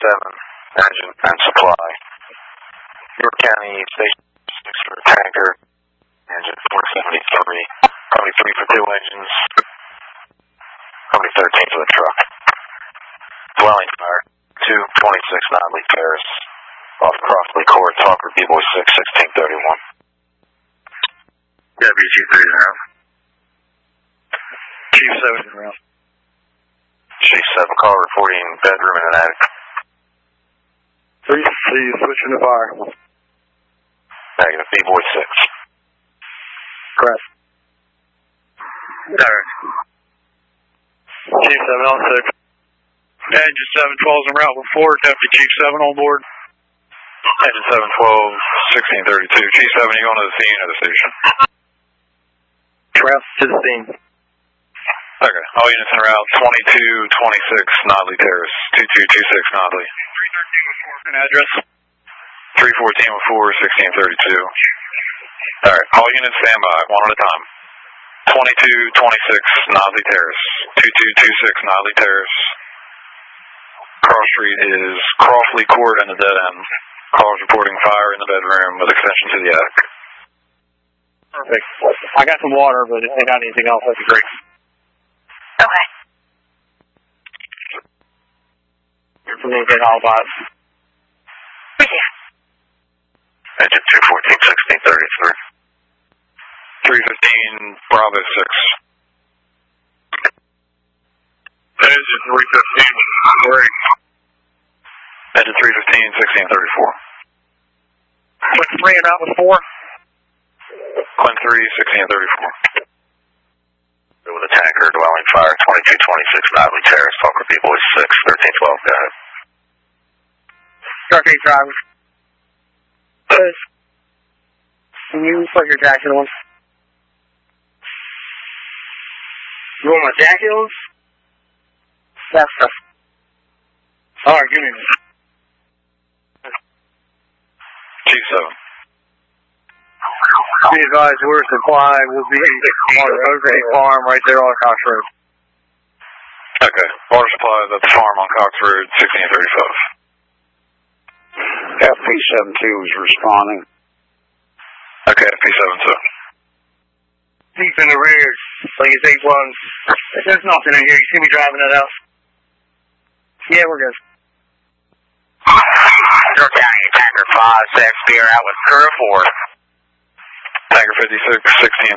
engine and supply. York County Station 6 for a tanker, engine 473, probably 3 for 2 engines, probably 13 for the truck. Dwelling fire, 226 Nodley Terrace, off Crossley Court, Talker B-Boy 6, 1631. WG30. Chief 7 around. Chief 7, call reporting bedroom in an attic. 3C, switching to fire. Negative, B-Boy 6. Correct. Alright. Chief 7 on 6. Engine 712's en route with 4, Deputy Chief 7 on board. Engine 712, 1632. Chief 7, you going to the scene or the station? Route to the scene. Okay. All units en route, 2226 Nodley Terrace, 2226 Nodley. 313 with 4, an address. 314 with 4, 1632. Alright, all units stand by, one at a time. 2226 Nodley Terrace, 2226 Nodley Terrace. Cross Street is Crossley Court and the dead end. Calls reporting fire in the bedroom with extension to the attic. Perfect. I got some water, but if I got anything else, that'd be great. Okay. Communicate all about. Engine 214, 1633. 315 Bravo 6. Engine 315, great. Engine 315, 1634. What's 3 and out with 4? Quinn 3, 1634. With a tanker, dwelling fire, 2226 Nodley Terrace, Talker B-Boy 6, 1312, go ahead. Truck 8 drivers. Can you put your jacket on? You want my jacket on? That's stuff. Alright, give me a minute. G7. Be advised, we're supplying. We'll be on the Oak Farm right there on Cox Road. Okay. Water supply is at the farm on Cox Road, 1635. FP72 is responding. Okay, FP72. Deep in the rear, like it's 8-1. There's nothing in here. You see me driving that out? Yeah, we're good. York County, Tanker 5, 6, beer out with crew 4. Tanker 56, 1635.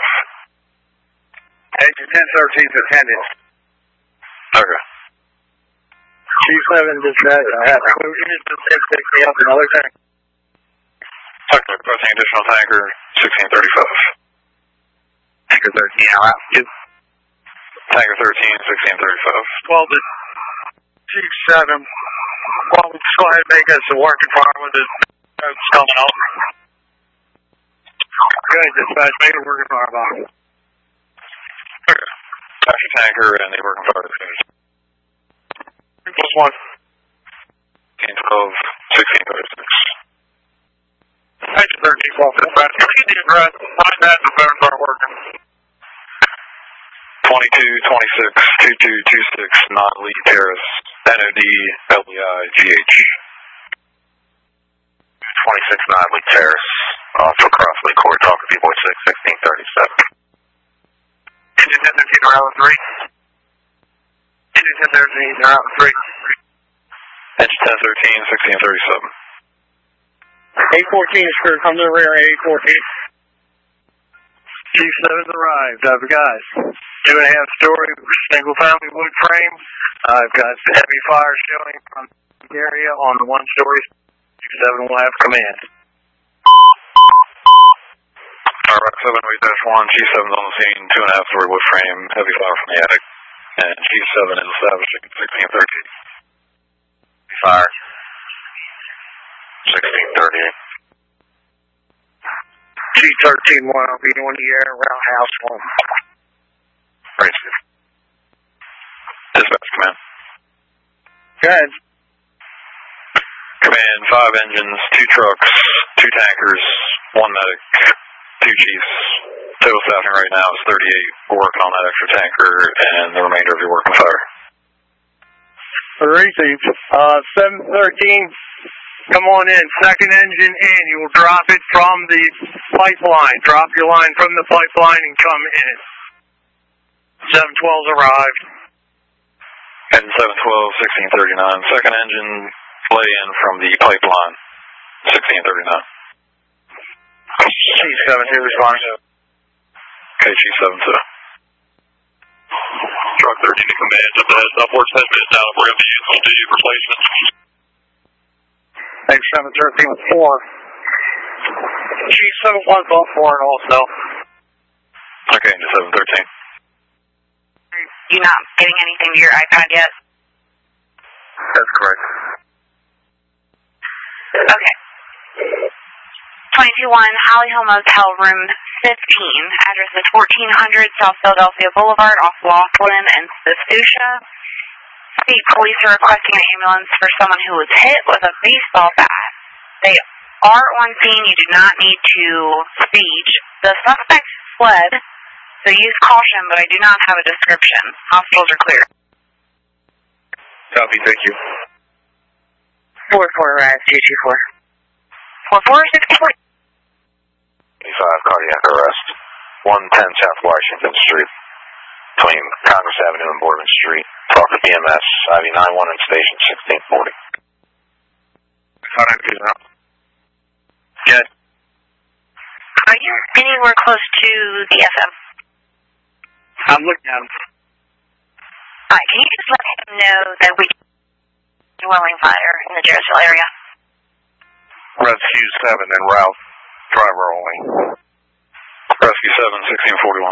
Engine 1013's attended. Okay. Chief 7 dispatch, I have crew units to 1060 up another tank. Okay, requesting additional tanker, 1635. Tanker 13 out. Tanker 13, 1635. Well, the Chief 7, well, let's go ahead and make us a working environment that's coming up. Good, dispatch, make it a working environment. Okay. After tanker and the working fire division. Plus 1. 1612, 1636. Engine 13 off dispatch. Give me the address. Find that and better start working. 2226, 2226 Nodley Terrace, NOD-LEI-GH. 26 Nodley Terrace, off of Crossley Court, Talker B-Boy 6, 1637. Engine 1013 around 3. Engine 1013 around 3. Engine 1013, 1637. 814 is crew, come to the rear, 814. Chief 7's arrived. I've got 2.5-story single family wood frame. I've got heavy fire showing from the area on the 1-story. Chief 7 will have command. Alright, 7-1, Chief 7's on the scene, 2.5-story wood frame, heavy fire from the attic. And Chief 7 is establishing 1613. Fire. 1638. G13-1, I'll be on the air around house 1. Great. Dispatch command. Good. Command, 5 engines, 2 trucks, 2 tankers, 1 medic, 2 chiefs. Total staffing right now is 38. We're working on that extra tanker and the remainder of your working fire. Received. 713, come on in. Second engine in. You will drop it from the pipeline. Drop your line from the pipeline and come in. 712's arrived. Engine 712, 1639. Second engine lay in from the pipeline. 1639. G72 responding. KG72. Truck 13 to command, up ahead, upwards 10 minutes out of Rim Vehicle D replacement. Thanks, 713 with 4. G71's on 4 also. Okay, into 713. You not getting anything to your iPad yet? That's correct. Okay. 22-1, Holly Hill Motel, room 15. Address is 1400 South Philadelphia Boulevard off Laughlin and Sestusha. State police are requesting an ambulance for someone who was hit with a baseball bat. They are on scene. You do not need to speak. The suspect fled, so use caution, but I do not have a description. Hospitals are clear. Copy, thank you. 4-4 arrived, 224. 4-4, 64. 25 cardiac arrest. 110 South Washington Street. Between Congress Avenue and Boardman Street. Talk to BMS, IV91 and station 1640. Yes. Are you anywhere close to the FM? I'm looking at him. Alright, can you just let him know that we dwelling fire in the Jarrettsville area? Rescue 7 and route. Driver only. Rescue 7, 1641.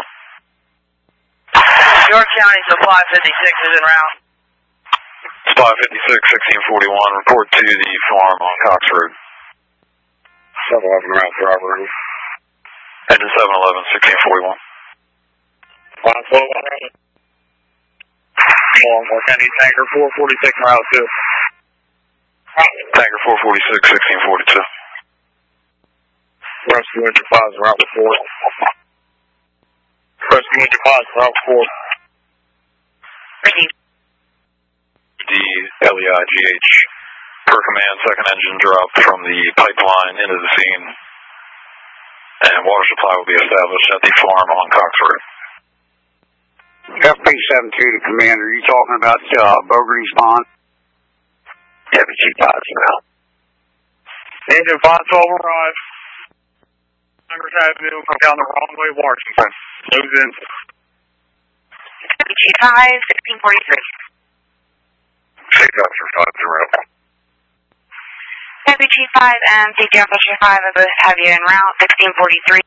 York County Supply 56 is en route. Supply 56, 1641. Report to the farm on Cox Road. 711 route, driver. Engine 711, 1641. 112. Baltimore County Tanker 446 en route 2. Tanker 446, 1642. Rescue Engine 5 is en route 4. Rescue Engine 5 is en route 4. Received. LEIGH. Per command, second engine dropped from the pipeline into the scene. And water supply will be established at the farm on Cox Road. FP72 to Commander, are you talking about Bogarty's Pond? FG5 now. Engine 512 arrived. Congress Avenue, come down the wrong way, Washington. Moves in. WG5, 1643. Safety Officer 5 0. WG5 and Safety Officer 5 are both have you en route, 1643.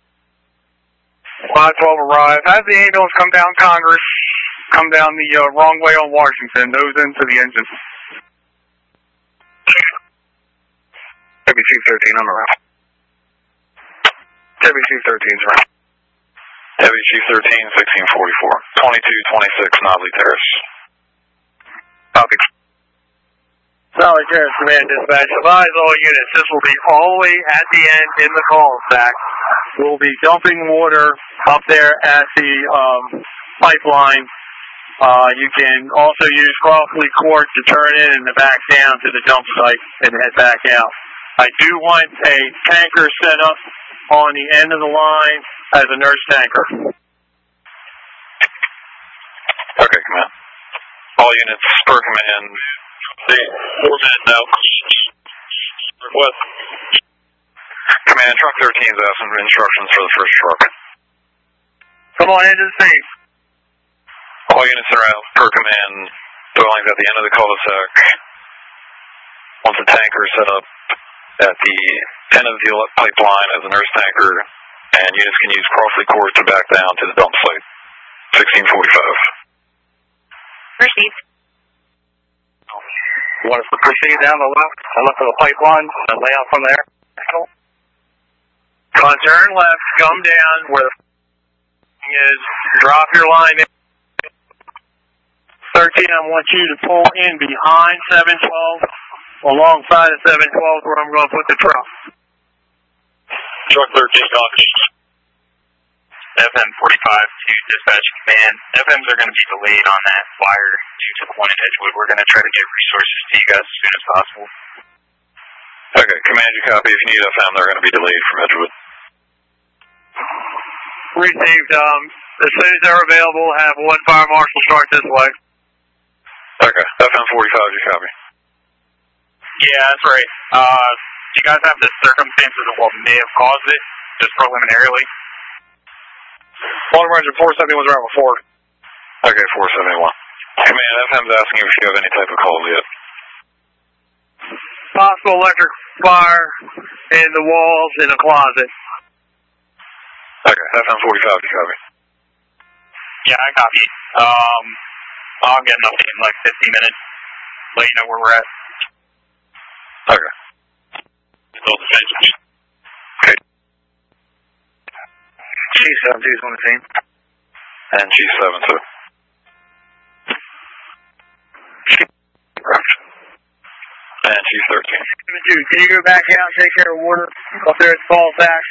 512 arrived. Have the ambulance come down Congress, come down the wrong way on Washington, nose into the engine. WG13 on the route. WG13's around. WG13, 1644. 2226 Nobley Terrace. Copy. Nobley Terrace, Command Dispatch. Advise all units. This will be all the way at the end in the call stack. We'll be dumping water up there at the pipeline. You can also use Crawford Court to turn in and back down to the dump site and head back out. I do want a tanker set up on the end of the line as a nurse tanker. Okay, command. All units per command. The 4 men now. Request. Command, truck 13's asking for instructions for the first truck. Come on into the scene. All units are out per command. Dwellings at the end of the cul-de-sac. Once the tanker is set up at the end of the pipeline as a nurse tanker, and units can use Crawford Court to back down to the dump site. 1645. Received. You want us to proceed down the left of the pipeline and lay out from there? Turn left, come down where the is, drop your line in. 13, I want you to pull in behind 712, alongside of 712 where I'm going to put the truck. Truck 13, copy. FM 45 to dispatch command. FMs are going to be delayed on that wire due to the one in Edgewood. We're going to try to get resources to you guys as soon as possible. Okay, command you copy. If you need FM, they're going to be delayed from Edgewood. Received. As soon as they're available, have one fire marshal start this way. Okay, FM 45, you copy. Yeah, that's right. Do you guys have the circumstances of what may have caused it, just preliminarily? Baltimore Engine 471 was around before. Okay, 471. Command, FM's asking if you have any type of calls yet. Possible electric fire in the walls in a closet. Okay, FM 45, you copy. Yeah, I copy. I'll get an update in like 15 minutes. Let you know where we're at. Okay. Still the same. Okay. G72 is on the team. And G72. And G13. Can you go back out and take care of water up there at the Falls Back?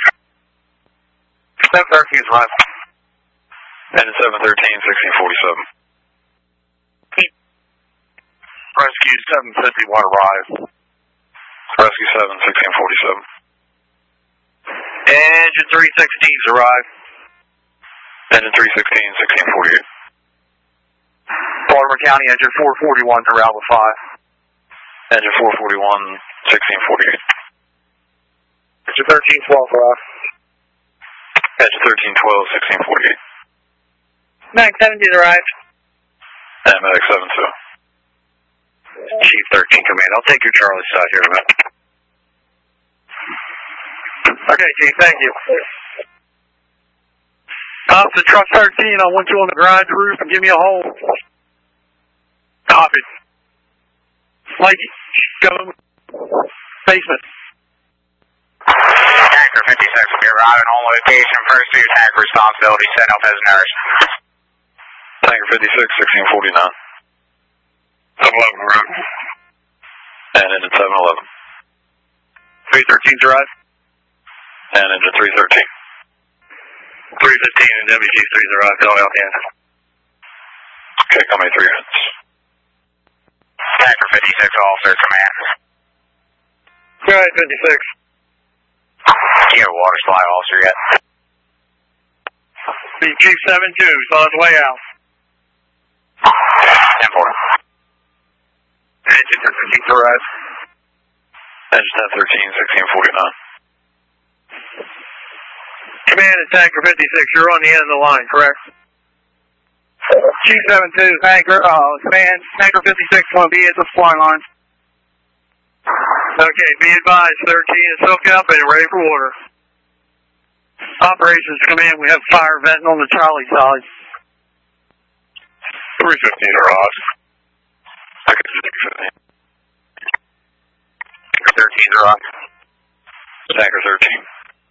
713 is right. And 713, 1647. Rescue 750 water rise. Rescue 7, 1647. Engine 316's arrived. Engine 316, 1648. Baltimore County Engine 441 to Alpha 5. Engine 441, 1648. Engine 1312 arrived. Engine 1312, 1648. Mag 70's arrived. And Mag 72. Chief 13 Command, I'll take your Charlie side here in a minute. Okay, Chief, thank you. Officer Truck 13, I want you on the garage roof and give me a hold. Copy. Mike, go basement. Tanker 56 will be arriving on location. Pursuit tank responsibility set up as nurse. Tanker 56, 1649. 711 arrived. And engine 711. 313's arrived. And engine 313. 315 and WG3's arrived. All out the engine. Okay, call me 3 minutes. Tanker 56 officer command. Go ahead, 56. You have a water supply officer yet? The Chief 72 is on his way out. 10-4. Engine 1015's arrived. Engine 1013, 1649. Command is Tanker 56. You're on the end of the line, correct? Chief 72, Tanker, Command, Tanker 56 will be at the supply line. Okay, be advised, 13 is soaked up and ready for water. Operations Command, we have fire venting on the Charlie side. 315 arrived. Okay, 13 arrived. Tanker 13.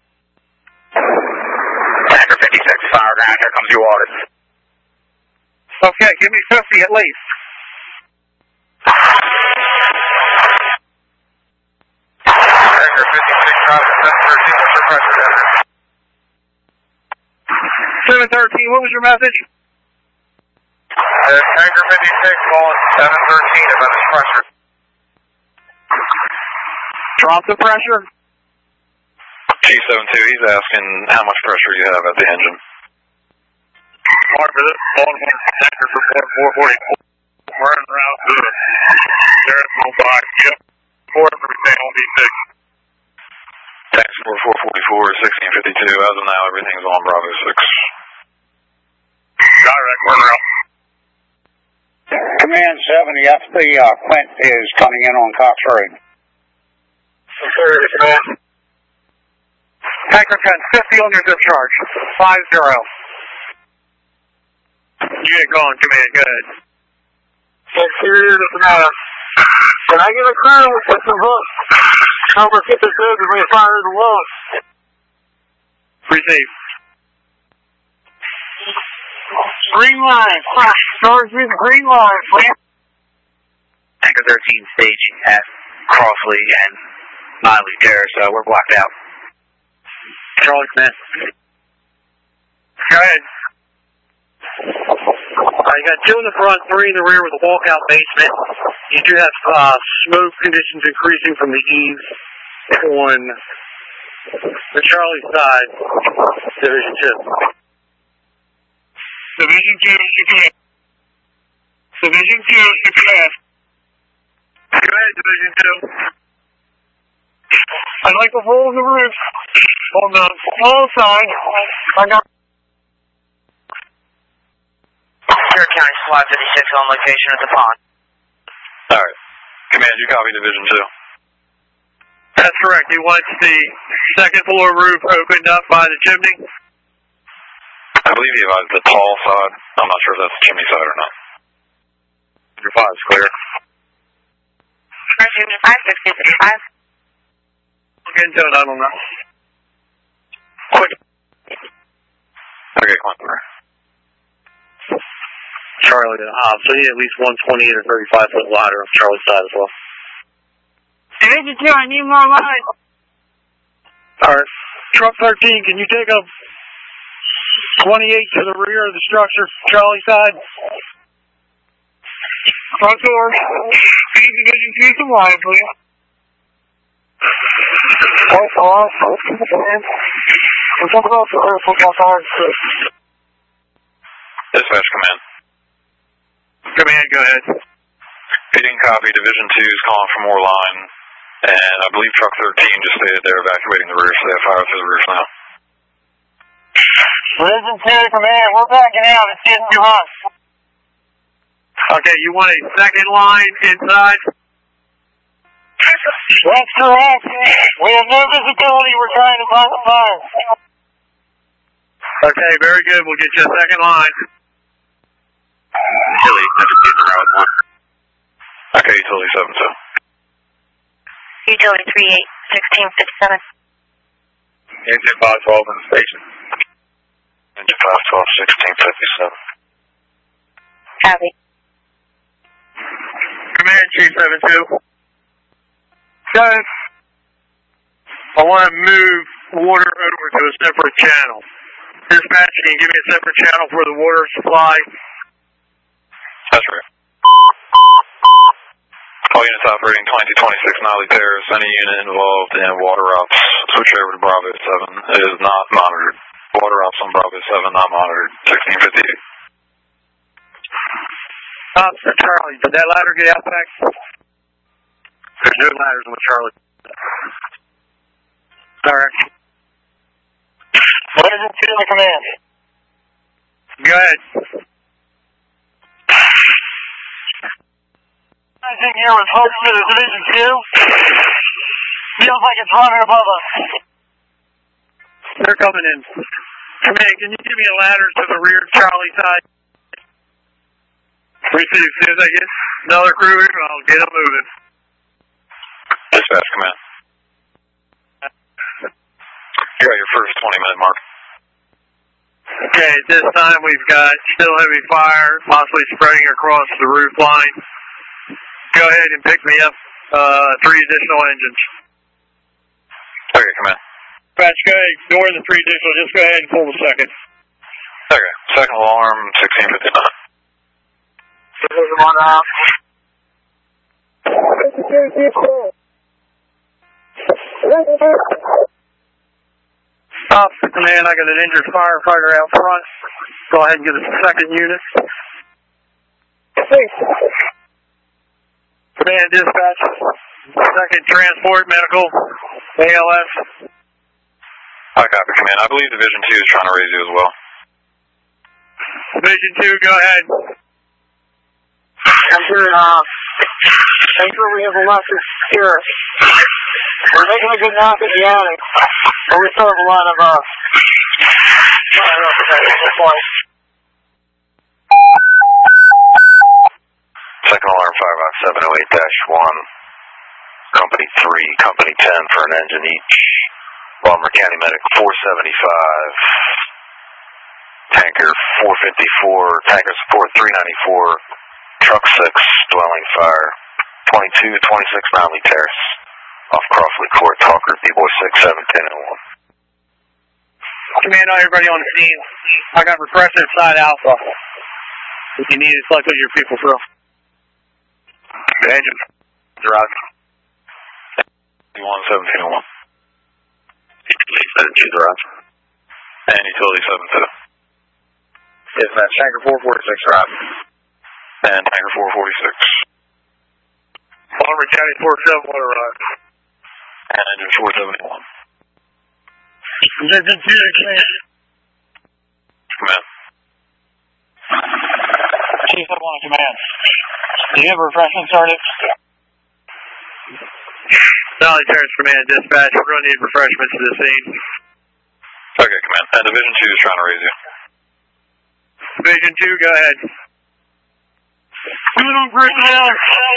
Tanker 56, fire ground, here comes your water. Okay, give me 50 at least. Tanker 56, driver 713, what's your pressure there? 713, what was your message? Tanker 56 calling 713 about his pressure. Drop the pressure. G72, he's asking how much pressure you have at the engine. Mark for this, Baltimore, Tanker for 444. Running around to the Jericho box. Yep. 4% on D6. Tanks 4444, 1652. As of now, everything's on Bravo 6. Direct, run around. Command 70, FB Quint is coming in on Cox Road. Tanker 10, 50 on your discharge. 50. Unit going, Command, good. Here it is, can I get a crew with some hooks? Number 56 is being fired the lowest. Receive. Green line. Stars with green line, please. Tanker 13 staging at Crossley and Miley Terrace, we're blocked out. Charlie Command. Go ahead. You got 2 in the front, 3 in the rear with a walkout basement. You do have smoke conditions increasing from the eaves on the Charlie side, Division 2. Division 2, CPS. Division 2, CPS. Go ahead, Division 2. I'd like to hold the roof on the small side. I got Sierra County Squad 56 on location at the pond. Alright. Command, you copy Division 2? That's correct. He wants the second floor roof opened up by the chimney. I believe he advised the tall side. I'm not sure if that's the chimney side or not. Your 5 is clear. Unit 5, 6055. Look into it, I don't know. Quick. Okay, come on, sir. Charlie, so he at least 128 or 35 foot ladder on Charlie's side as well. Division 2, I need more line. Alright. Truck 13, can you take a 28 to the rear of the structure, Charlie side? Front door. Need Division 2 some line, please. Dispatch command. Command, go ahead. Feeding copy. Division 2 is calling for more line. And I believe truck 13 just stated they're evacuating the roof, so they have fire through the roof now. Division 2, command, we're backing out. It's getting too hot. Okay, you want a second line inside? That's correct. We have no visibility. We're trying to find the fire. Okay, very good. We'll get you a second line. Utility 17 around 1. Okay, utility 7-2. Utility 38, 1657. Engine 512 in the station. Engine 512, 1657. Copy. Command, Chief 7-2. Guys, I want to move water over to a separate channel. Dispatch, can you give me a separate channel for the water supply? That's right. All units operating 2226 Nolly Terrace. Any unit involved in water ops, switch over to Bravo 7, is not monitored. Water ops on Bravo 7, not monitored. 1658. Officer Charlie, did that ladder get out back? There's no ladders with Charlie. Alright. Division 2 in the command. Go ahead. Anything here was hoping for the Division 2. Feels like it's running above us. They're coming in. Command, can you give me a ladder to the rear Charlie side? Receive. As soon as I get another crew here, I'll get them moving. Dispatch command. You got your first 20-minute mark. Okay, at this time we've got still heavy fire, possibly spreading across the roof line. Go ahead and pick me up 3 additional engines. Okay, command. Dispatch, go ahead. Ignore the 3 additional. Just go ahead and pull the second. Okay, second alarm, 1659. Division 1 out. Stop, command. I got an injured firefighter out front. Go ahead and get a second unit. Command, dispatch. Second transport, medical, ALS. I copy, command. I believe Division 2 is trying to raise you as well. Division 2, go ahead. I'm here, I'm sure we have a lot to secure. We're making a good knock at the attic, but we still have a lot of, Second alarm 55708-1. Company 3, Company 10 for an engine each. Baltimore County Medic 475. Tanker 454. Tanker support 394. Truck 6, dwelling fire. 2226 Nolly Terrace. Off Crawford Court, Talker, B-Boy 6, 7, 10, and Command everybody on the scene. I got repressive side Alpha. If you need it, select those your people through. Engine. Roger. 1701. Utility 72, Roger. And utility 72. Dispatch, tanker 446, Roger. And tanker 446. Palmer County 47, water Roger. And engine 471. Engine 2, Command. Chief, I want to command. Do you have refreshment started? Valley Terrace Command, dispatch. We're going to need refreshments to the scene. Okay, command. And Division 2 is trying to raise you. Division 2, go ahead. We don't break down.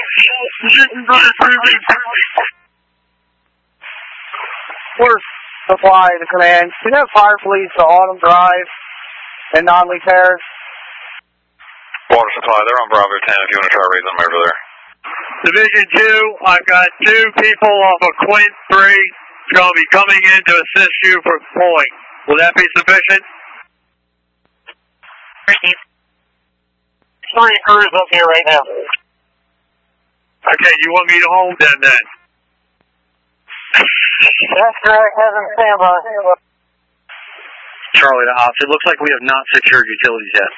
Water supply to command. Do you have fire police to Autumn Drive and Non-Lee Terrace? Water supply, they're on Bravo 10 if you want to try raising them over there. Division 2, I've got 2 people off of Quint 3 going to be coming in to assist you for pulling. Will that be sufficient? Received. 3 crews up here right now. Okay, you want me to hold them then? That's correct, have them stand by. Charlie to Ops, it looks like we have not secured utilities yet.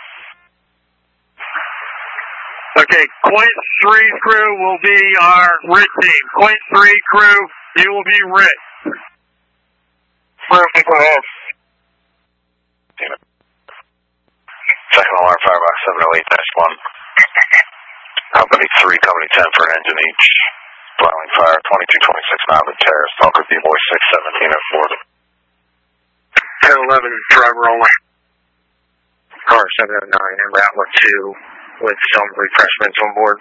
Okay, Quint 3 crew will be our RIT team. Quint 3 crew, you will be RIT. Perfect, go ahead. Second alarm, firebox 708-1. Company 3, Company 10 for an engine each. Dwelling fire, 2226 Nobby Terrace, Talker B-Boy 61704. 1011, driver only. Car 709 and route 2 with some refreshments on board.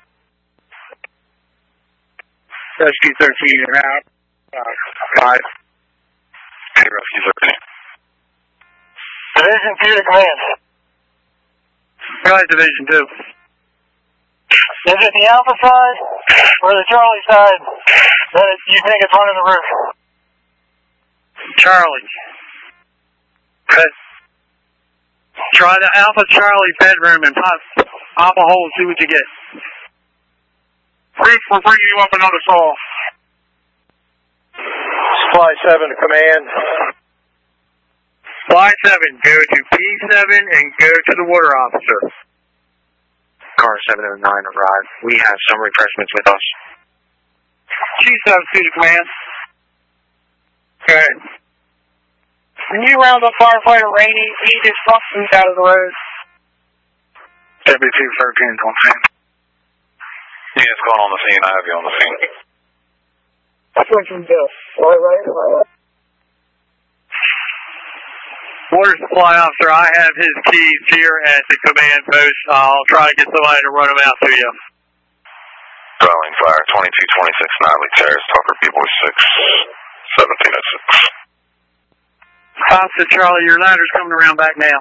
Rescue 13 and out. 5. Okay, Rescue 13. Division 2 to command. Go ahead, Division 2. Is it the Alpha side or the Charlie side that you think is running the roof? Charlie. Okay. Try the Alpha Charlie bedroom and pop a hole and see what you get. Reef, we're bringing you up another saw. Supply 7 to command. Supply 7, go to P7 and go to the water officer. Car 709 arrived. We have some refreshments with us. Chief 72 to command. Okay. Can you round up firefighter Rainey? He just fucking out of the road. W2 13 on scene. Yeah, it's going on the scene. I have you on the scene. That's what you do. Right. Water supply officer, I have his keys here at the command post. I'll try to get somebody to run them out to you. Dwelling fire, 2226 Nobby Terrace, Talker B-Boy 61706. Officer Charlie, your ladder's coming around back now.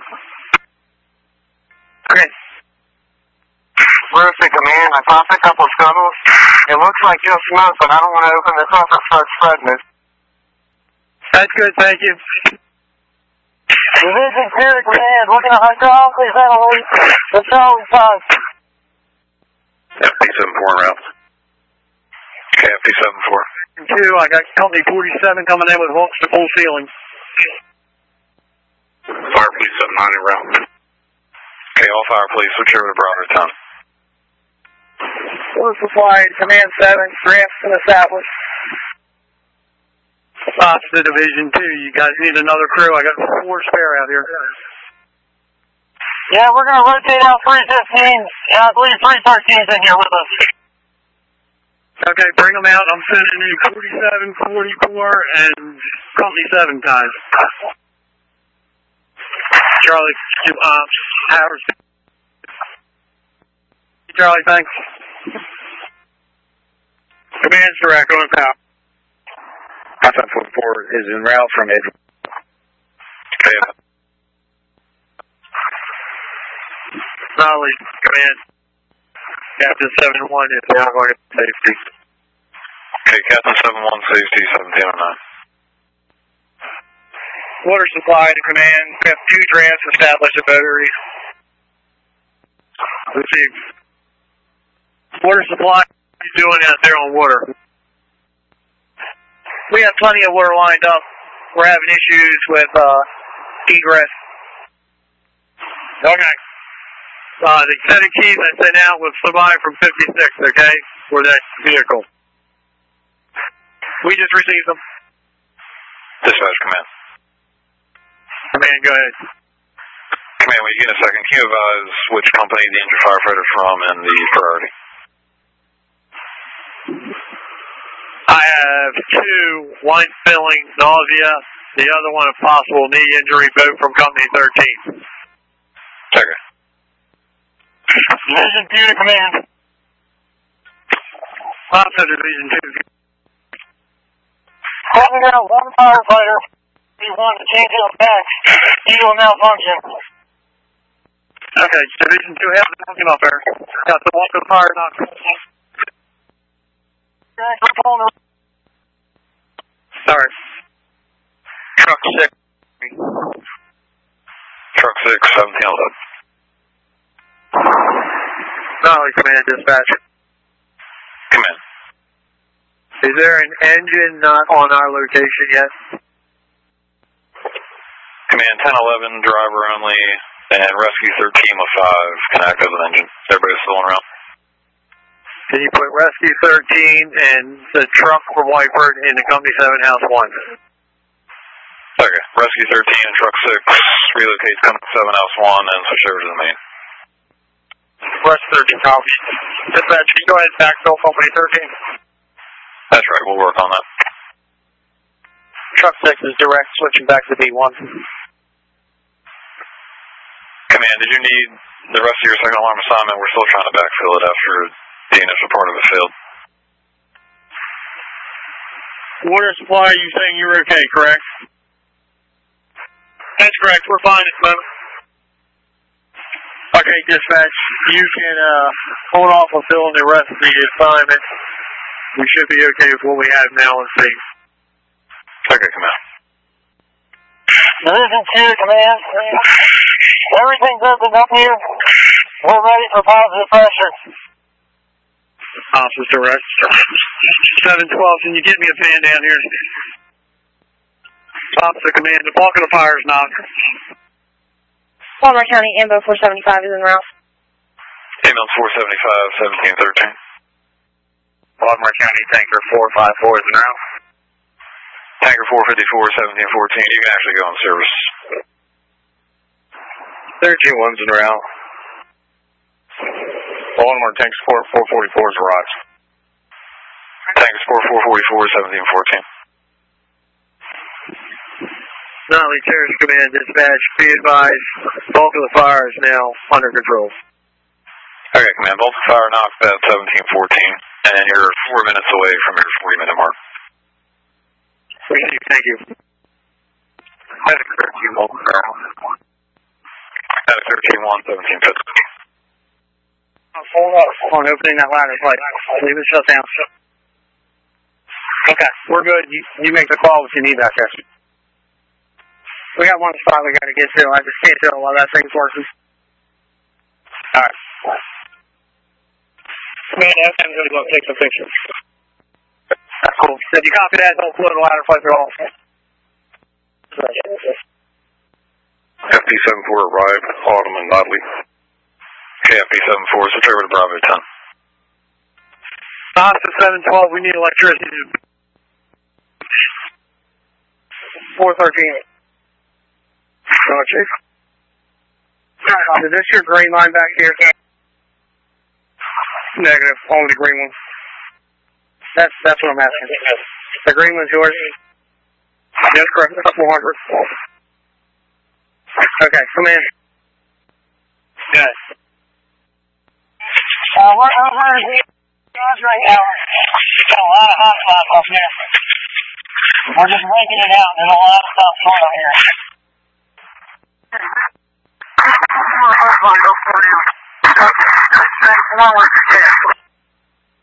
Okay. Roof to command, I popped a couple of scuttles. It looks like you'll smoke, but I don't want to open this up and start spreading it. That's good, thank you. Division 2 to command, looking at hydraulically ventilate the Charlie side. FP74 route. Okay, FP74. 2, I got company 47 coming in with hooks to full ceiling. Fire police 79 en route. Okay, all fire police, switch over to Bravo 10. Water supply, command 7, ramps and established. Officer Division 2, you guys need another crew. I got 4 spare out here. Yeah, we're going to rotate out 315, and I believe 313's in here with us. Okay, bring them out. I'm sending you 47, 44, and company 7 guys. Charlie, Howard. Charlie, thanks. Command's direct, on power. Alpha 44 is en route from Edward. Okay. Nolly, command. Captain 71 is now going to safety. Okay, Captain 71, safety 1709. Water supply to command. We have 2 drafts established at Boat. Received. Water supply, what are you doing out there on water? We have plenty of water lined up. We're having issues with egress. Okay. The set of keys I sent out was somebody from 56, okay, for that vehicle. We just received them. Dispatch command. Command, go ahead. Command, when you get a second, can you advise which company the injured firefighter from and the priority? I have 2, one feeling nausea, the other one a possible knee injury, both from company 13. Okay. Division 2 to command. Officer Division 2. Calling out 1 firefighter. He wanted to change it back. Diesel malfunction. Okay, Division 2 has been looking up there. Got the one to the fire knock. Sorry. Truck 6. Truck 6, 1711. Valley Command Dispatch. Command. Is there an engine not on our location yet? Command 1011, driver only, and rescue 13 with 5, can act as an engine. Everybody's still en route. Can you put rescue 13 and the truck for Whiteford in the company 7 house 1? Okay. Rescue 13 and truck 6 relocate to company 7 house 1 and switch over to the main. Rescue 13 copy. Dispatch, can you go ahead and backfill company 13? That's right, we'll work on that. Truck 6 is direct, switching back to B1. Command, did you need the rest of your second alarm assignment? We're still trying to backfill it after the initial part of it failed. Water supply, you saying you're okay, correct? That's correct, we're fine at the moment. Okay, dispatch, you can hold off on filling the rest of the assignment. We should be okay with what we have now and see. Okay, command. Division 2, command. Everything's opened up here. We're ready for positive pressure. Officer direct. 712, can you get me a fan down here? Officer command, the bulk of the fire is knocked. Baltimore County, Ambo 475 is en route. Ambulance 475, 1713. Baltimore County, Tanker 454 is en route. Tanker 454, 1714, you can actually go in service. 13-1's en route. Baltimore Tanks 444 is arrived. Tanker 444, 1714. Notley Terrace Command Dispatch, be advised, bulk of the fire is now under control. Okay, command, bulk of fire knocked at 1714, and you're 4 minutes away from your 40-minute mark. Thank you. Medic 13 bulk of fire. Medic 13-1, 1750. Hold up on opening that ladder plate. Leave it shut down. Okay, we're good. You make the call if you need that, guys. We got one spot we got to get to. I just can't tell while that thing's working. Alright. Man, I'm going to go take some pictures. That's cool. Did you copy that? Don't float the ladder plate at all. FP74 arrived, Autumn and Notley. Okay, FP74, switch over to Bravo 10. Officer 712, we need electricity. 413. Oh, Chief. Is this your green line back here? Negative, only the green one. That's what I'm asking. The green one's yours? Yes, correct. 400. Okay, come in. Good. We're over right now. We've got a lot of hot spots off here. We're just raking it out. There's a lot of stuff going on here.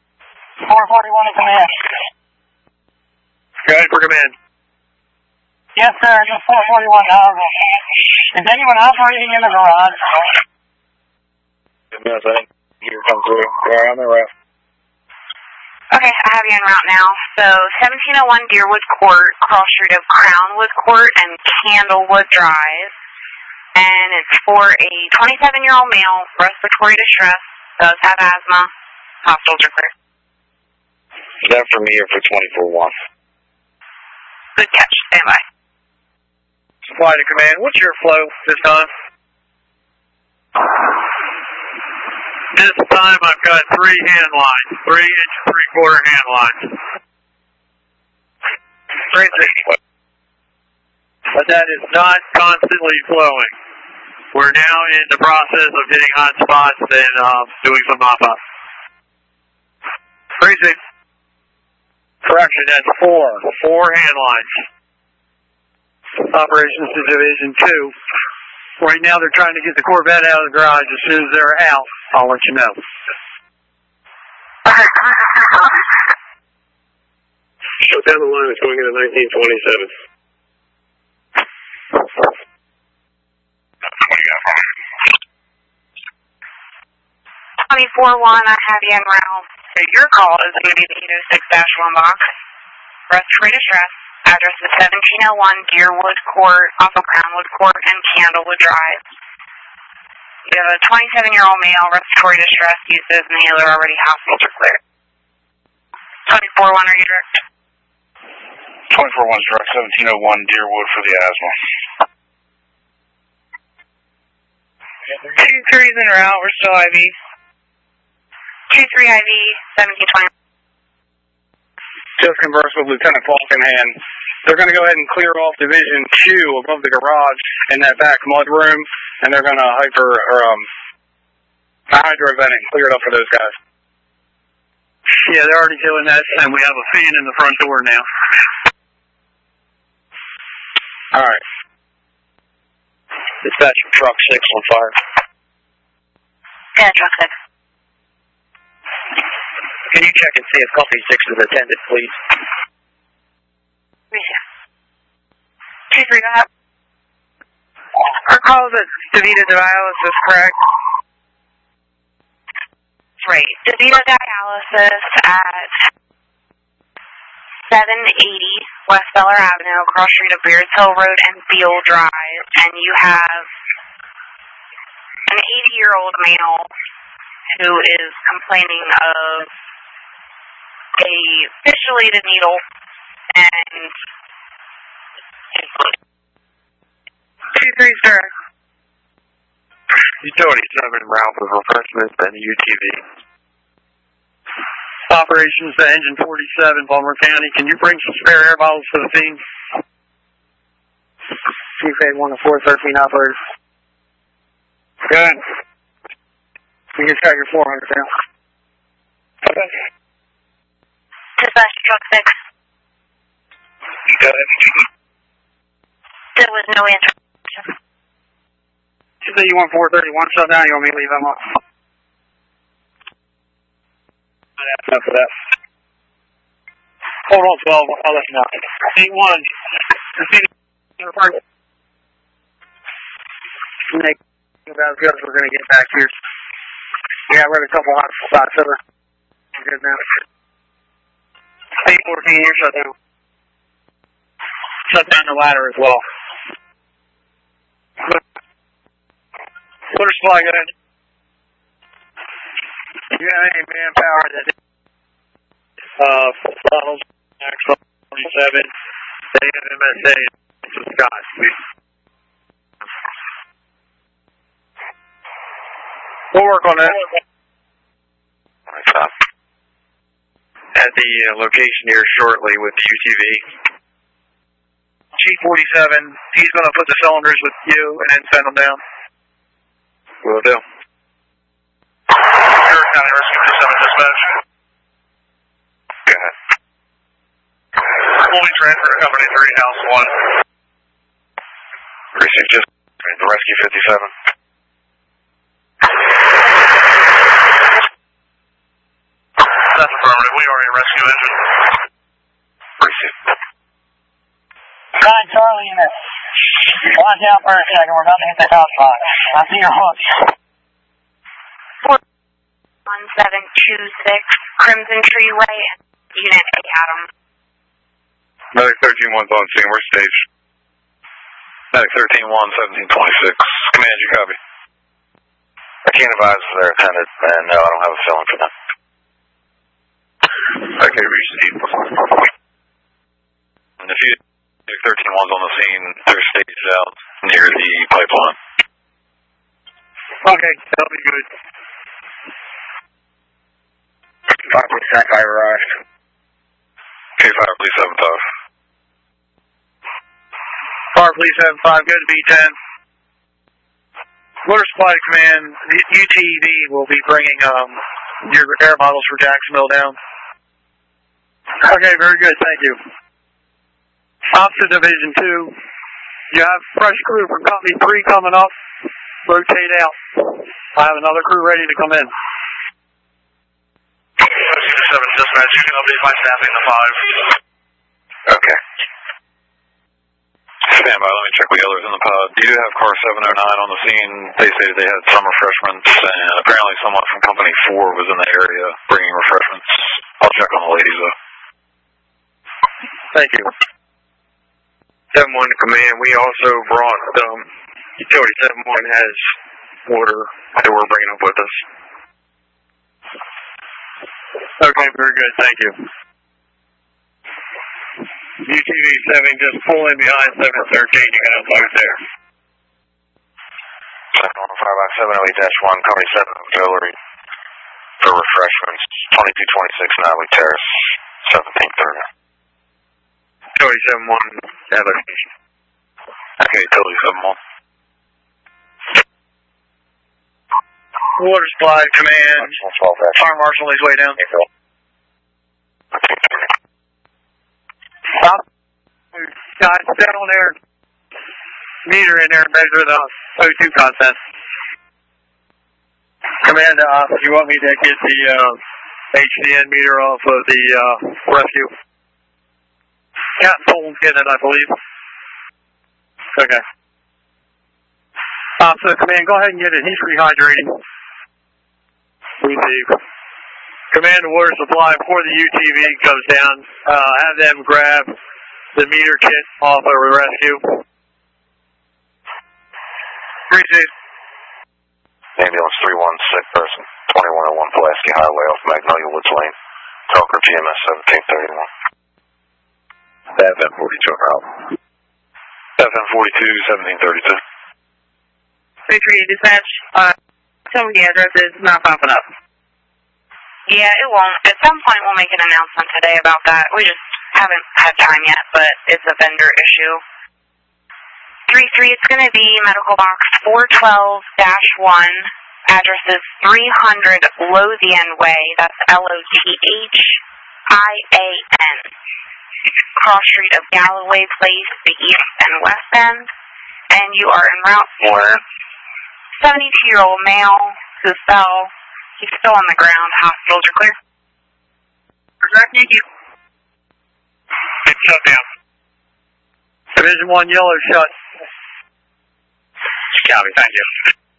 441 in command. Go ahead for command. Yes, sir. Just 441 Alva. Is anyone operating in the garage? Yes, I think here come through. Yeah, on the route. Okay, I have you en route now. So 1701 Deerwood Court, cross street of Crownwood Court and Candlewood Drive. And it's for a 27-year-old male, respiratory distress, does have asthma, hospitals are clear. Is that for me or for 24-1? Good catch, stand by. Supply to command, what's your flow this time? This time I've got 3 hand lines, 3 inch, 3/4 hand lines. But that is not constantly flowing. We're now in the process of hitting hot spots and doing some mop-up. Crazy. Correction, that's 4 hand lines. Operations to Division 2. Right now they're trying to get the Corvette out of the garage. As soon as they're out, I'll let you know. Shut down the line. It's going into 1927. 24-1, I have you en route. So your call is going to be the 806-1 box. Respiratory distress. Address is 1701 Deerwood Court, off of Crownwood Court and Candlewood Drive. You have a 27-year-old male, respiratory distress, uses inhaler already, hospitals are clear. 24-1, are you direct? 24-1's direct, 1701 Deerwood for the asthma. 2-3's en route, we're still IV. 2-3 IV, 1720. Just conversed with Lieutenant Falkenhand. They're going to go ahead and clear off Division 2 above the garage in that back mud room, and they're going to hydro-vent it and clear it up for those guys. Yeah, they're already doing that, and we have a fan in the front door now. All right. Dispatch truck 6 on fire. Yeah, truck 6. Can you check and see if Company 6 is attended, please? 2-3, go ahead. Our call is at DeVita Dialysis, correct? That's right. DeVita Dialysis at 780 West Beller Avenue, across street of Beards Hill Road and Beale Drive. And you have an 80-year-old male who is complaining of a fistulated needle and 2-3, sir. Utility 7 route with refreshments and UTV. Operations to Engine 47, Palmer County. Can you bring some spare air bottles to the scene? Chief 8-1 to 413 operator. Good. You can check your 400 now. Okay. Dispatch truck 6. Got it. There was no answer. You say you want 431 shut down, you want me to leave them up? Enough for that. Hold on, 12. I'll let you know. 8-1. Nick, about as good as we're going to get back here. We got rid of a couple hot spots over. We're good now. 814, you're shut down. Shut down the ladder as well. Water supply, go ahead. You have any manpower that Bottles, Maxwell 47, they have MSA, this is Scott. We'll work on that. Alright, stop. At the location here shortly with the UTV. Chief 47, he's going to put the cylinders with you and then send them down. Will do. Sure, County Rescue 27 dispatch. Go ahead. Fully transfer to Company 3, House 1. Precinct just the Rescue 57. That's affirmative. We are a rescue engine. Precinct. Con, Charlie unit. Watch out for a second. We're about to hit the top spot. I see your hook. 1726 Crimson Treeway, Unit 8 Adam. Medic 13-1's on scene. We're staged. Medic 13-1, 1726. Command, you copy? I can't advise if they're attended, and no, I don't have a feeling for them. Okay, received. And if you 13-1's on the scene, they're staged out near the pipeline. Okay, that'll be good. 5 arrived. Okay, 5, please 75. Fire Police 75, go to B10. Water Supply Command, the UTV will be bringing your air models for Jacksonville down. Okay, very good, thank you. Opposite Division 2, you have fresh crew from Company 3 coming up. Rotate out. I have another crew ready to come in. 7 dispatch, you can update my staffing to 5. Okay. Stand by, let me check the others in the pod. You do have car 709 on the scene. They say they had some refreshments, and apparently someone from Company 4 was in the area bringing refreshments. I'll check on the ladies, though. Thank you. 7-1 to command. We also brought, Utility 7-1 has water that we're bringing up with us. Okay, very good, thank you. UTV 7, just pull in behind 713, you can unload there. 715-708-1, Company 7 Auxiliary for refreshments, 2226 Natalie Terrace, 1730. Utility 7-1 at location. Okay, Utility 7-1. Water Supply Command, Fire Marshal on his way down. Stop. Guys, stand on there. Meter in there and measure the O2 content. Command, you want me to get the HCN meter off of the rescue? Captain Poland's getting it, I believe. Okay. So command, go ahead and get it. He's rehydrating. Receive. Command Water Supply before the UTV goes down. Have them grab the meter kit off of the rescue. Receive. Ambulance 3-1, sick person, 2101 Pulaski Highway off Magnolia Woods Lane. Talker GMS 1731. FM 42 problem. FM 42, 1732. 338 dispatch. Tell me the address is not popping up. Yeah, it won't. At some point, we'll make an announcement today about that. We just haven't had time yet, but it's a vendor issue. 33, it's going to be medical box 412-1. Address is 300 Lothian Way. That's Lothian. Cross street of Galloway Place, the east and west end. And you are en route for 72-year-old male who fell. He's still on the ground. Hospitals are clear. Thank you. It's shut down. Division 1 yellow shut. Copy, thank you.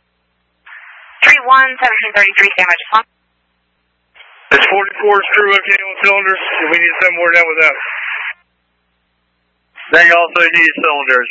31-1733, stand by just one. Is 44's crew okay on cylinders? We need some more down with that. They also need cylinders.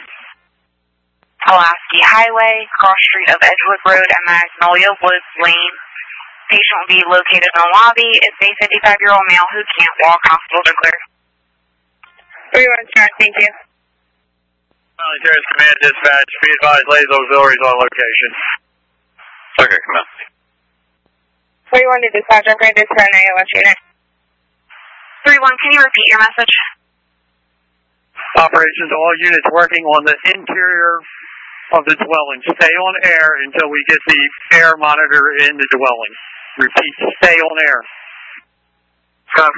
Pulaski Highway, cross street of Edgewood Road and Magnolia Woods Lane. Patient will be located in the lobby. It's a 55-year-old male who can't walk. Hospitals are clear. 31 Charge, thank you. Terrace Command Dispatch, be advised, Lays Auxiliaries on location. Okay, command. 31 to dispatch, I'm going to dispatch an AOS unit. 31, can you repeat your message? Operations, all units working on the interior of the dwelling. Stay on air until we get the air monitor in the dwelling. Repeat, stay on air. Copy.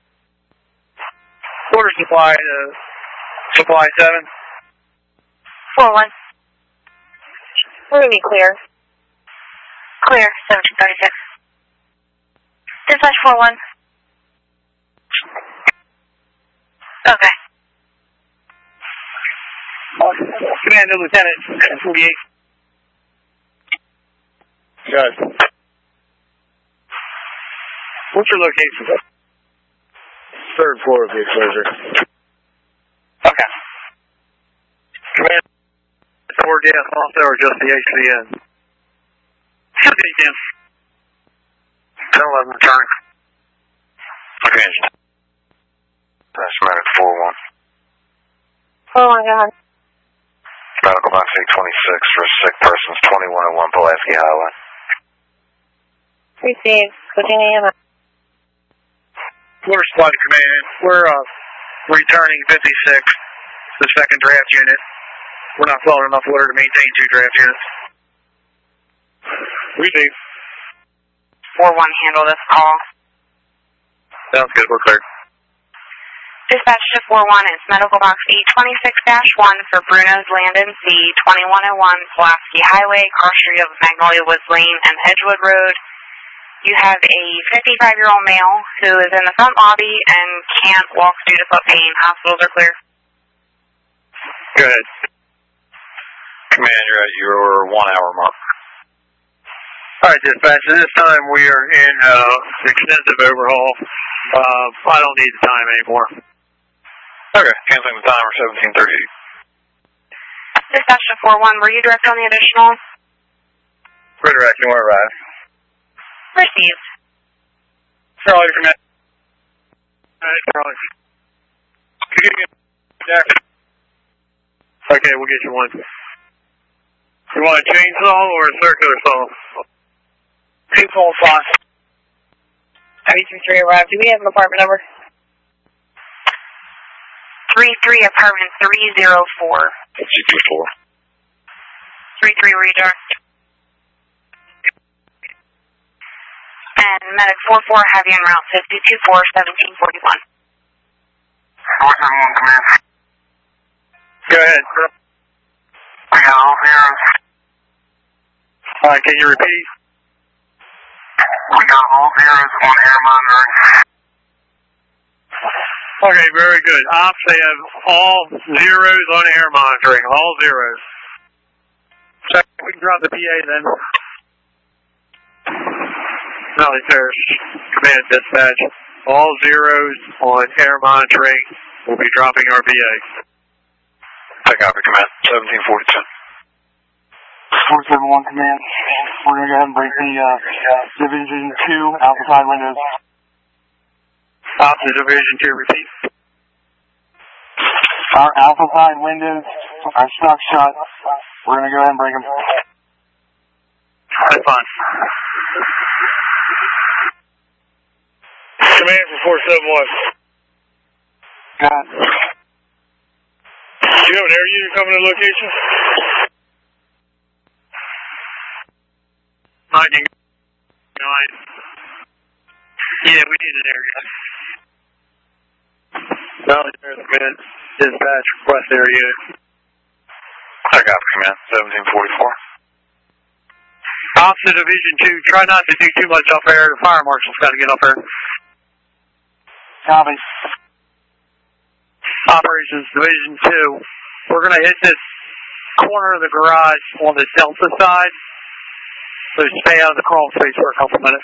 Water Supply, Supply 7. 4-1. We're going to be clear. Clear, 1736. Dispatch 4-1. Okay. command to Lieutenant 48. Good. What's your location? Third floor of the enclosure. Okay. Command 4 gas also or just the HCN? Just the HCN. 10-11 return. Okay. That's Medic 4-1. 4-1, go ahead. Medical box 826 for sick persons, 2101 Pulaski Highway. Received. Continue. Water Supply to Command. We're returning 56, the second draft unit. We're not flowing enough water to maintain 2 draft units. Receive. 4-1, handle this call. Sounds good, we're clear. Dispatch to 4-1, it's medical box 826-1 for Bruno's Landon C, 2101 Pulaski Highway, cross street of Magnolia Woods Lane and Edgewood Road. You have a 55-year-old male who is in the front lobby and can't walk due to foot pain. Hospitals are clear. Go ahead. Command, you're at your 1 hour mark. Alright, dispatch, at this time we are in extensive overhaul. I don't need the time anymore. Okay, canceling the timer, 17:38. Dispatch to 4-1, were you direct on the additional? We're direct, you want to arrive. Received. Charlie, command. Alright, Charlie. Can you get Jack? Okay, we'll get you one. You want a chainsaw or a circular saw? Chainsaw saw. 323 arrived. Do we have an apartment number? 33 apartment 304. 224. 33 redirect. And medic 44 heavy en route 52-4 1741. 471 command. Go ahead. We got all zeros. Alright, can you repeat? We got all zeros on air monitoring. Okay, very good. Ops, they have all zeros on air monitoring. All zeros. Check, we can drop the PA then. Valley Terrace, command dispatch. All zeros on air monitoring. We'll be dropping our PA. Take copy, command, 1742. 471 command. We're going to go ahead and break the Division 2 outside windows. Ops to Division 2, repeat. Our alpha side windows are stuck shut. We're going to go ahead and break them. That's fine. Command for 471. Got it. Do you have an air unit coming to location? I can go. Yeah, we need an air unit. Valley Terrace, command dispatch, request air unit. Take copy, command, 1744. Ops to Division 2, try not to do too much up there. The fire marshal's got to get up there. Copy. Operations Division 2, we're going to hit this corner of the garage on the Delta side. So stay out of the crawl space for a couple minutes.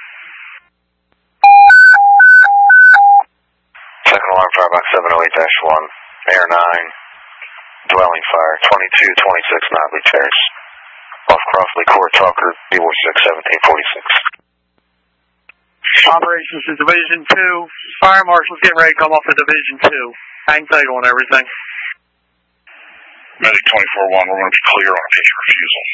Second alarm, firebox 708-1, Air 9, dwelling fire, 2226 Notley Terrace. Off Crossley Court, Talker, B-War 6, 1746. Operations to Division 2, fire marshal's getting ready to come off to Division 2. Hang tight on everything. Medic 24-1, we're going to be clear on a patient refusal.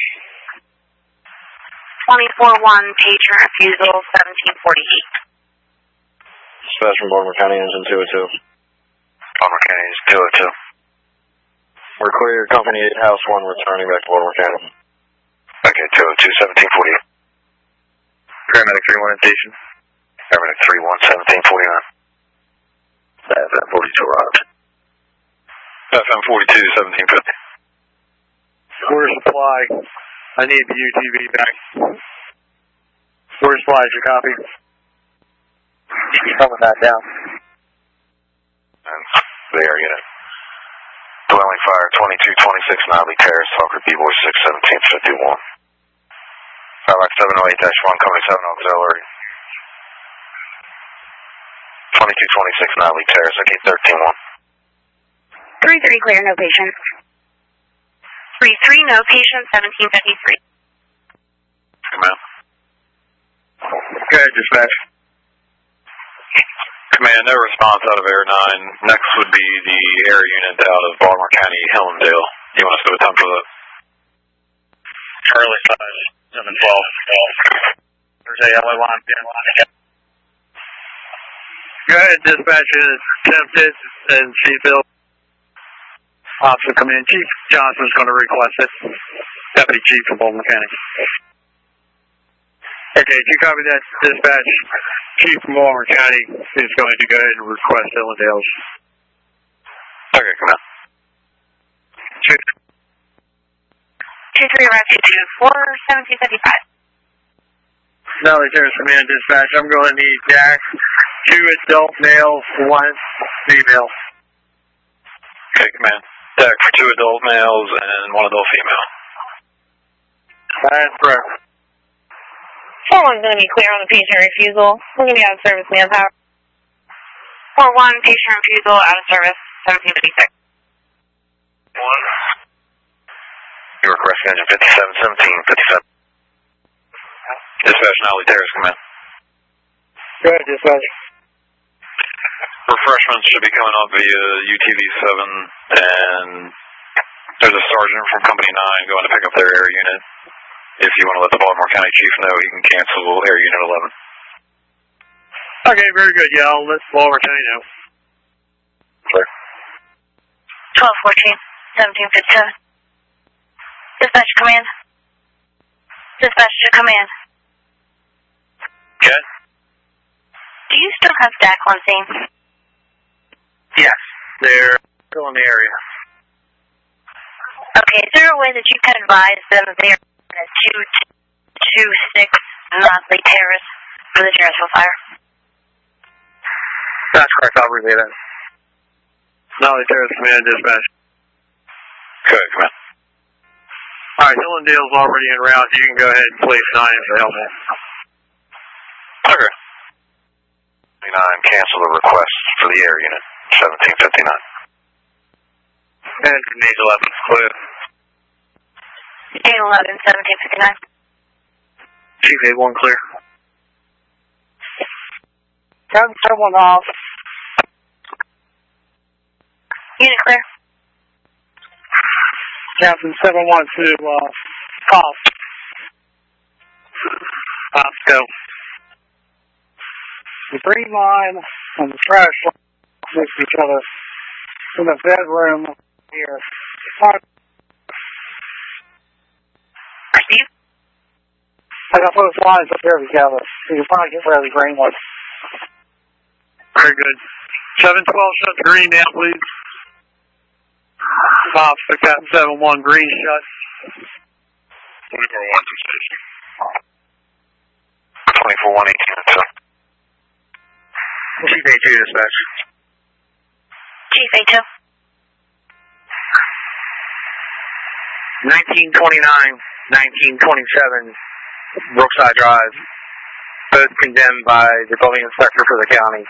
24-1 patient refusal 1748. Dispatch from Baltimore County, engine 202. Baltimore County is 202. We're clear, Company 8, House 1, returning back to Baltimore County. Okay, 202, 1748. Paramedic 3-1 in station. Paramedic 3-1, 1749. FM 42 arrived. FM 42, 1750. Water supply. I need the UTV back. Water supply, is your copy? Coming back down. And the air unit. Dwelling fire, 2226 Nodley Terrace, Hawker B-Boy 61751. Firebox 708-1, coming 7 auxiliary. 2226 Nodley Terrace, I keep 13-1. 3-3 clear, no patient. 3-3, no patient, 1753. Command. Go ahead, dispatch. Command, no response out of Air 9. Next would be the air unit out of Baltimore County, Hillendale. You want us to attempt for that? Charlie 5, 712. There's a LA line. Go ahead, dispatch unit attempted and Seafield. Officer come in. Chief Johnson's going to request it. Deputy Chief of Baltimore County. Okay, do you copy that, dispatch? Chief from Baltimore County is going to go ahead and request Hillendale's. Okay, come on. 2-3 arrive 224, 1755. Nolly Terrace Command dispatch. I'm going to need Jack, 2 adult males, 1 female. Okay, command. Deck for 2 adult males and 1 adult female. That's correct. Someone's going to be clear on the patient refusal. We're going to be out of service, manpower. 4-1, patient refusal, out of service, 1756. 1. New request engine 571757. Dispatch Nolly Terrace, command. Go ahead, dispatch. Refreshments should be coming up via UTV-7, and there's a sergeant from Company 9 going to pick up their air unit. If you want to let the Baltimore County Chief know, he can cancel Air Unit 11. Okay, very good. Yeah, I'll let Baltimore County know. Sure. 1214, 1757. Dispatch command. Dispatch to command. Okay. Do you still have DAC on scene? Yes, they're still in the area. Okay, is there a way that you can advise them that they are at 226 Nodley Terrace for the Jarrettsville fire? That's correct. I'll relay that. Nolly Terrace Command dispatch. Good, command. All right, Hillendale's already en route. You can go ahead and place 9 for helpful. Okay. 9, cancel the request for the air unit 1759. And Grenade 11 is clear. 811, 1759. Chief 81 clear. Turn someone off. Unit clear. Captain 712, call. Let's go. The green line and the trash line next to each other in the bedroom here. Steve? I got those lines up here together, so you probably get rid of the green one. Very good. 712, shut the green down, please. Officer Captain 71, green shut. 24-1 to station. 24-118. Chief A2 dispatch. Chief A2. 1929, 1927, Brookside Drive, both condemned by the building inspector for the county.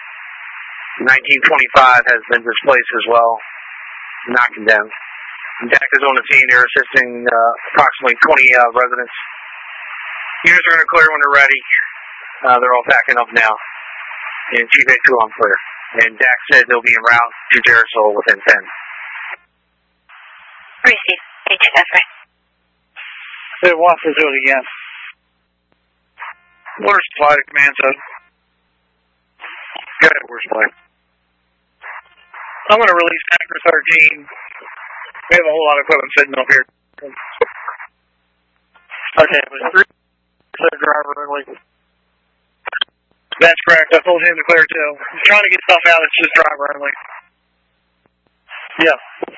1925 has been displaced as well, not condemned. DAC is on the scene. They're assisting approximately 20 residents. Units are going to clear when they're ready. They're all packing up now. And Chief A2 on clear. And DAC said they'll be en route to Jarrettsville within 10. Receive. A2, that's right. It wants to do it again. Water supply to command zone. Go ahead, water supply. I'm going to release Factor 13. We have a whole lot of equipment sitting up here. Okay, it was 3 driver only. That's correct. I told him to clear too. He's trying to get stuff out. It's just driver only. Yeah.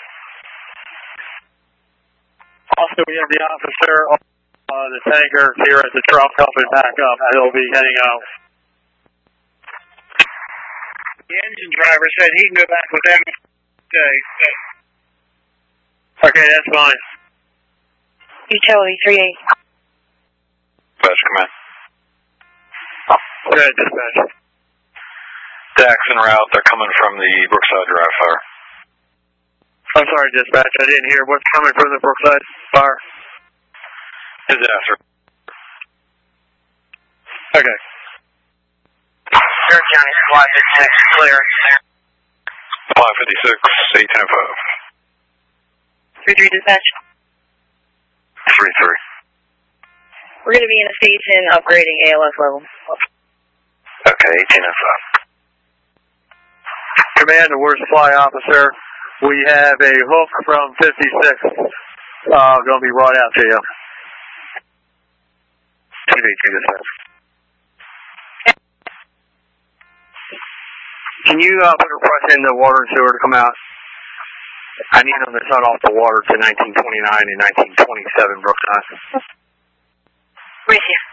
Also, we have the officer on the tanker here at the truck helping back up. He'll be heading out. The engine driver said he can go back with them today. Okay, that's fine. Utility 38. Dispatch, command. Go ahead, dispatch. Dax en route. They're coming from the Brookside Drive fire. I'm sorry, dispatch. I didn't hear what's coming from the Brookside fire. Disaster. Okay. Tarrant County Supply 56, clear. Supply 56, 1805. 3-3 dispatch. 3-3. We're going to be in a station upgrading ALS level. Okay, 1805. Command to Water Supply Officer. We have a hook from 56 going to be brought out to you. 2-3 dispatch. Can you put a request in the water and sewer to come out? I need them to shut off the water to 1929 and 1927 Brookside. With you.